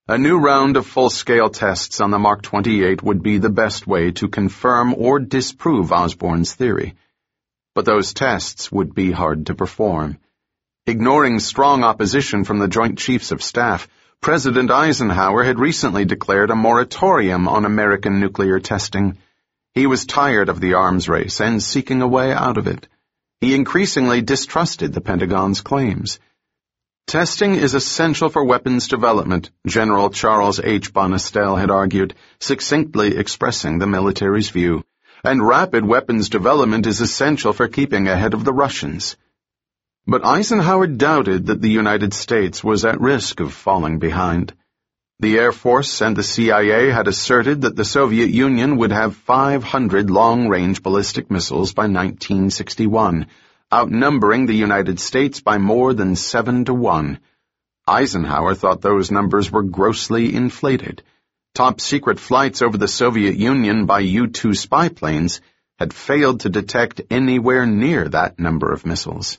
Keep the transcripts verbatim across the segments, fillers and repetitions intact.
A new round of full-scale tests on the Mark twenty-eight would be the best way to confirm or disprove Osborne's theory. But those tests would be hard to perform. Ignoring strong opposition from the Joint Chiefs of Staff, President Eisenhower had recently declared a moratorium on American nuclear testing. He was tired of the arms race and seeking a way out of it. He increasingly distrusted the Pentagon's claims. Testing is essential for weapons development, General Charles H. Bonestell had argued, succinctly expressing the military's view, and rapid weapons development is essential for keeping ahead of the Russians. But Eisenhower doubted that the United States was at risk of falling behind. The Air Force and the C I A had asserted that the Soviet Union would have five hundred long-range ballistic missiles by nineteen sixty-one, outnumbering the United States by more than seven to one. Eisenhower thought those numbers were grossly inflated. Top-secret flights over the Soviet Union by U two spy planes had failed to detect anywhere near that number of missiles.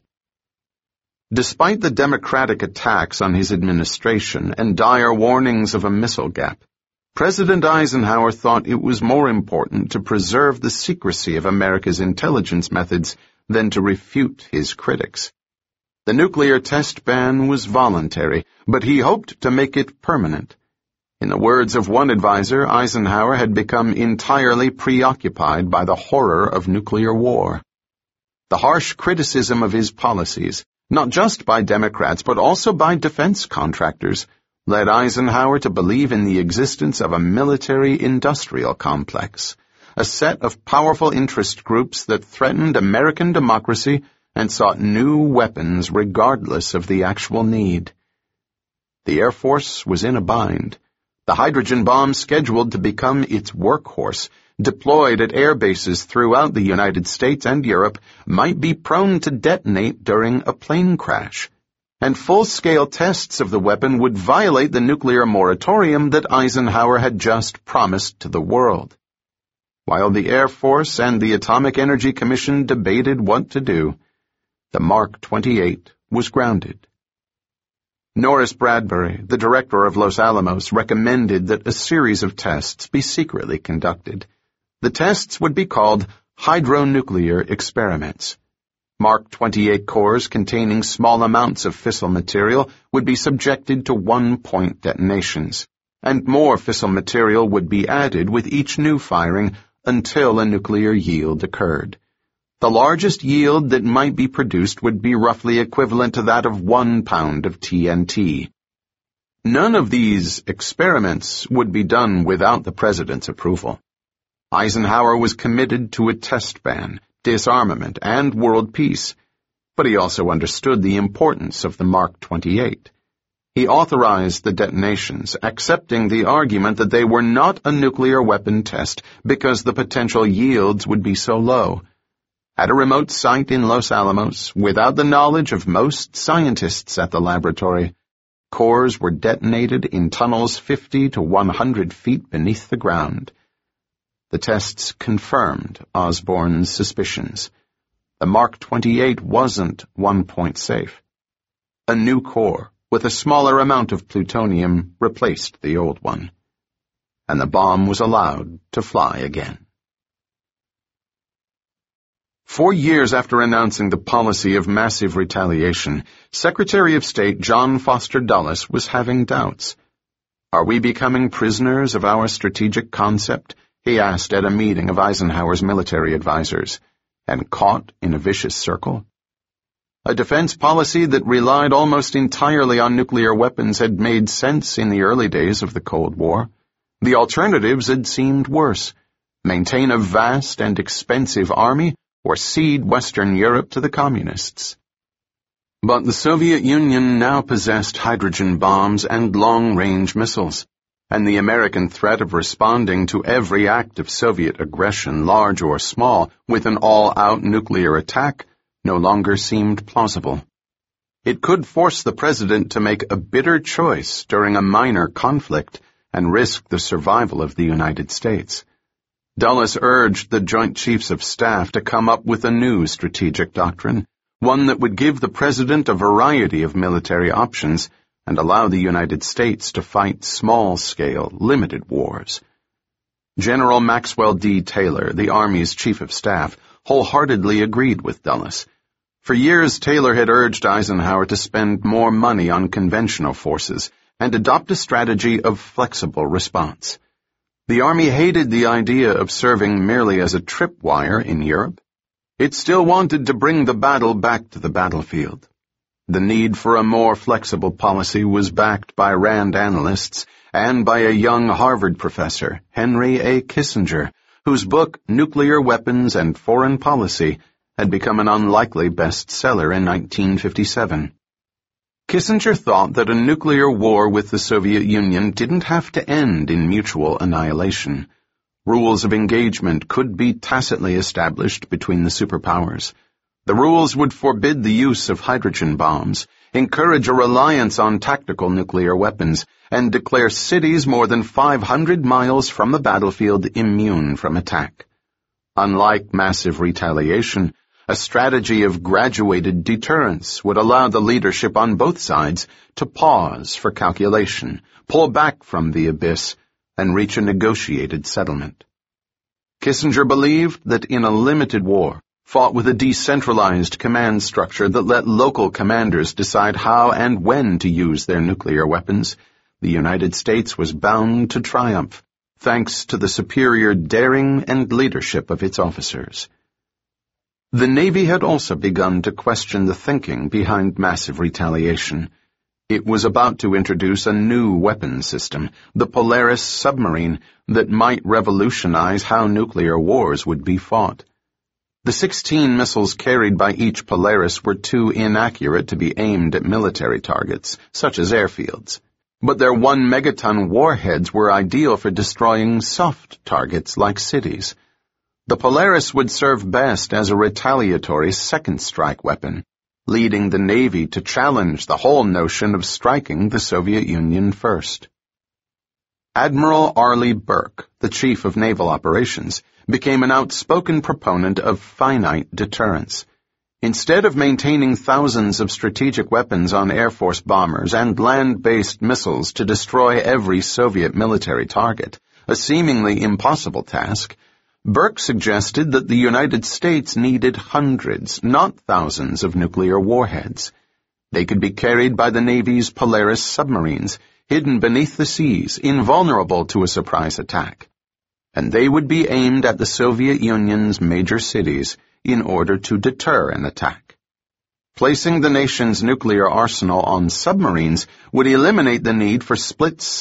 Despite the Democratic attacks on his administration and dire warnings of a missile gap, President Eisenhower thought it was more important to preserve the secrecy of America's intelligence methods than to refute his critics. The nuclear test ban was voluntary, but he hoped to make it permanent. In the words of one advisor, Eisenhower had become entirely preoccupied by the horror of nuclear war. The harsh criticism of his policies, not just by Democrats but also by defense contractors, led Eisenhower to believe in the existence of a military-industrial complex, a set of powerful interest groups that threatened American democracy and sought new weapons regardless of the actual need. The Air Force was in a bind. The hydrogen bomb scheduled to become its workhorse, deployed at air bases throughout the United States and Europe, might be prone to detonate during a plane crash, and full-scale tests of the weapon would violate the nuclear moratorium that Eisenhower had just promised to the world. While the Air Force and the Atomic Energy Commission debated what to do, the Mark twenty-eight was grounded. Norris Bradbury, the director of Los Alamos, recommended that a series of tests be secretly conducted. The tests would be called hydronuclear experiments. Mark twenty-eight cores containing small amounts of fissile material would be subjected to one-point detonations, and more fissile material would be added with each new firing until a nuclear yield occurred. The largest yield that might be produced would be roughly equivalent to that of one pound of T N T. None of these experiments would be done without the president's approval. Eisenhower was committed to a test ban, disarmament, and world peace, but he also understood the importance of the Mark twenty-eight. He authorized the detonations, accepting the argument that they were not a nuclear weapon test because the potential yields would be so low. At a remote site in Los Alamos, without the knowledge of most scientists at the laboratory, cores were detonated in tunnels fifty to one hundred feet beneath the ground. The tests confirmed Osborne's suspicions. The Mark twenty-eight wasn't one-point safe. A new core, with a smaller amount of plutonium, replaced the old one, and the bomb was allowed to fly again. Four years after announcing the policy of massive retaliation, Secretary of State John Foster Dulles was having doubts. "Are we becoming prisoners of our strategic concept?" he asked at a meeting of Eisenhower's military advisers, and caught in a vicious circle. A defense policy that relied almost entirely on nuclear weapons had made sense in the early days of the Cold War. The alternatives had seemed worse: maintain a vast and expensive army, or cede Western Europe to the communists. But the Soviet Union now possessed hydrogen bombs and long-range missiles, and the American threat of responding to every act of Soviet aggression, large or small, with an all-out nuclear attack no longer seemed plausible. It could force the president to make a bitter choice during a minor conflict and risk the survival of the United States. Dulles urged the Joint Chiefs of Staff to come up with a new strategic doctrine, one that would give the president a variety of military options, and allow the United States to fight small-scale, limited wars. General Maxwell D. Taylor, the Army's Chief of Staff, wholeheartedly agreed with Dulles. For years, Taylor had urged Eisenhower to spend more money on conventional forces and adopt a strategy of flexible response. The Army hated the idea of serving merely as a tripwire in Europe. It still wanted to bring the battle back to the battlefield. The need for a more flexible policy was backed by RAND analysts and by a young Harvard professor, Henry A. Kissinger, whose book, Nuclear Weapons and Foreign Policy, had become an unlikely bestseller in nineteen fifty-seven. Kissinger thought that a nuclear war with the Soviet Union didn't have to end in mutual annihilation. Rules of engagement could be tacitly established between the superpowers. The rules would forbid the use of hydrogen bombs, encourage a reliance on tactical nuclear weapons, and declare cities more than five hundred miles from the battlefield immune from attack. Unlike massive retaliation, a strategy of graduated deterrence would allow the leadership on both sides to pause for calculation, pull back from the abyss, and reach a negotiated settlement. Kissinger believed that in a limited war, fought with a decentralized command structure that let local commanders decide how and when to use their nuclear weapons, the United States was bound to triumph, thanks to the superior daring and leadership of its officers. The Navy had also begun to question the thinking behind massive retaliation. It was about to introduce a new weapon system, the Polaris submarine, that might revolutionize how nuclear wars would be fought. The sixteen missiles carried by each Polaris were too inaccurate to be aimed at military targets, such as airfields. But their one-megaton warheads were ideal for destroying soft targets like cities. The Polaris would serve best as a retaliatory second-strike weapon, leading the Navy to challenge the whole notion of striking the Soviet Union first. Admiral Arleigh Burke, the Chief of Naval Operations, became an outspoken proponent of finite deterrence. Instead of maintaining thousands of strategic weapons on Air Force bombers and land-based missiles to destroy every Soviet military target, a seemingly impossible task, Burke suggested that the United States needed hundreds, not thousands, of nuclear warheads. They could be carried by the Navy's Polaris submarines, hidden beneath the seas, invulnerable to a surprise attack. And they would be aimed at the Soviet Union's major cities in order to deter an attack. Placing the nation's nuclear arsenal on submarines would eliminate the need for split